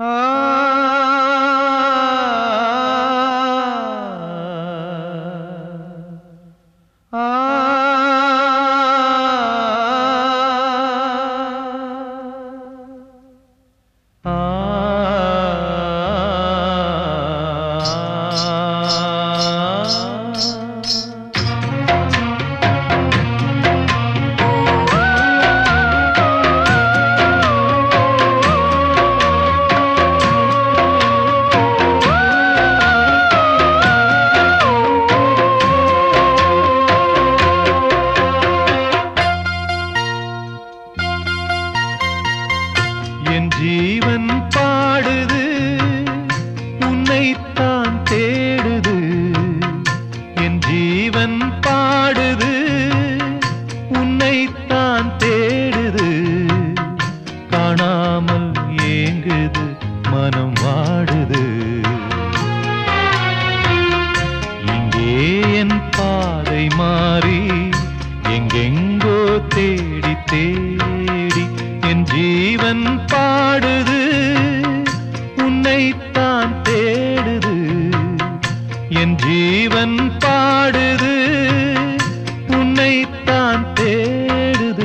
என் ஜீவன் பாடுது, உன்னைத்தான் தேடுது. என் ஜீவன் பாடுது, உன்னைத்தான் தேடுது. காணாமல் ஏங்குது, மனம் வாடுது. இங்கே என் பாதை மாறி எங்கெங்கோ தேடி தேடி என் ஜீவன் பாடுது, உன்னைத்தான் தேடுது. என் ஜீவன் பாடுது, உன்னைத்தான் தேடுது.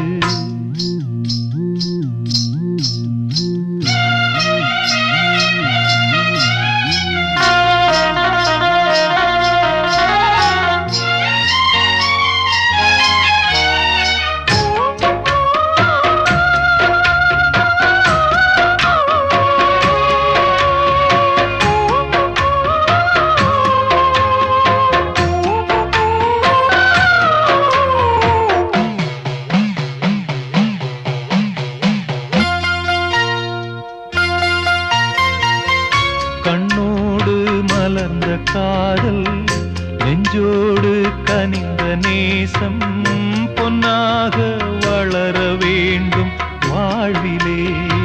கண்ணோடு மலர்ந்த காதல், நெஞ்சோடு கனிந்த நேசம் பொன்னாக வளர வேண்டும் வாழ்விலே.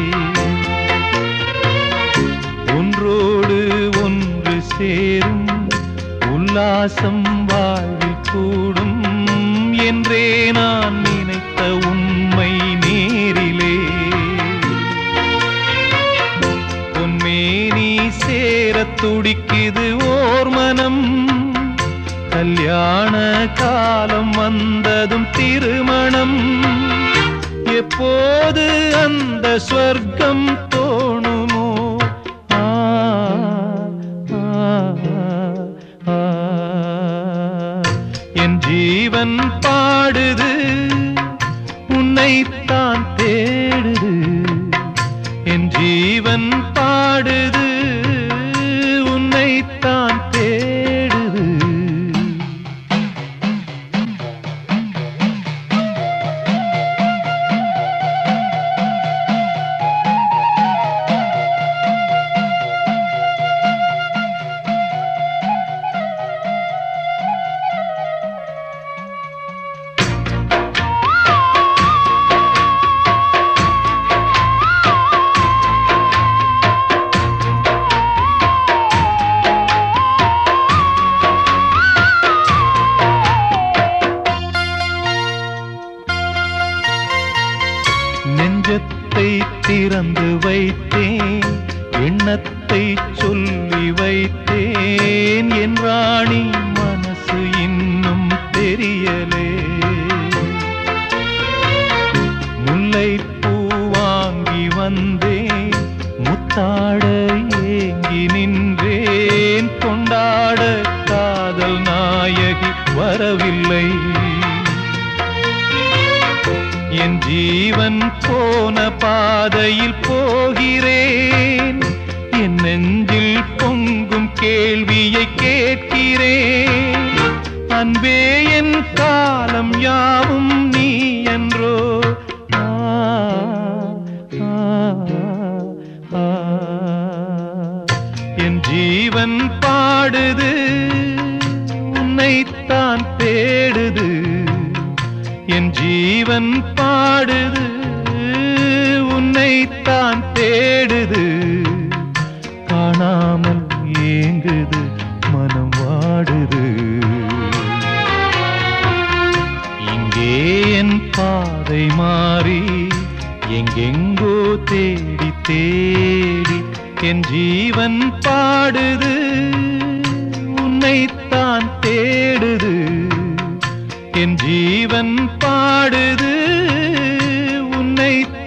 ஒன்றோடு ஒன்று சேரும் உல்லாசம் வாழ்வில் கூடும் என்றே நான் நினைத்த உண்மை நேரிலே. பொன்மேனி சேரத் துடிக்குது ஓர் மனம், கல்யாண காலம் வந்ததும் திருமணம். எப்போது அந்த ஸ்வர்க்கம் தோணுமோ? என் ஜீவன் பாடுது, உன்னைத்தான் தேடுது. என் ஜீவன் பாடுது, உன்னைத்தான் தேடுது. நெஞ்சத்தை திறந்து வைத்தேன், எண்ணத்தை சொல்லி வைத்தேன். என் ராணி மனசு இன்னும் தெரியலே. முல்லைப்பூ வாங்கி வந்தேன், முத்தாட ஏங்கி நின்றேன். கொண்டாட காதல் நாயகி வரவில்லை. என் ஜீவன் போன பாதையில் போகிறேன். என் நெஞ்சில் பொங்கும் கேள்வியை கேட்கிறேன். அன்பே என் காலம் யாவும் நீ என்றோ. என் ஜீவன் பாடுது, உன்னைத்தான் தேடுது. என் ஜீவன் பாடுது, உன்னைத்தான் தேடுது. காணாமல் ஏங்குது, மனம் வாடுது. இங்கே என் பாதை மாறி எங்கெங்கோ தேடி தேடி என் ஜீவன் பாடுது, உன்னைத்தான் தேடுது. என் ஜீவன் பாடுது, உன்னை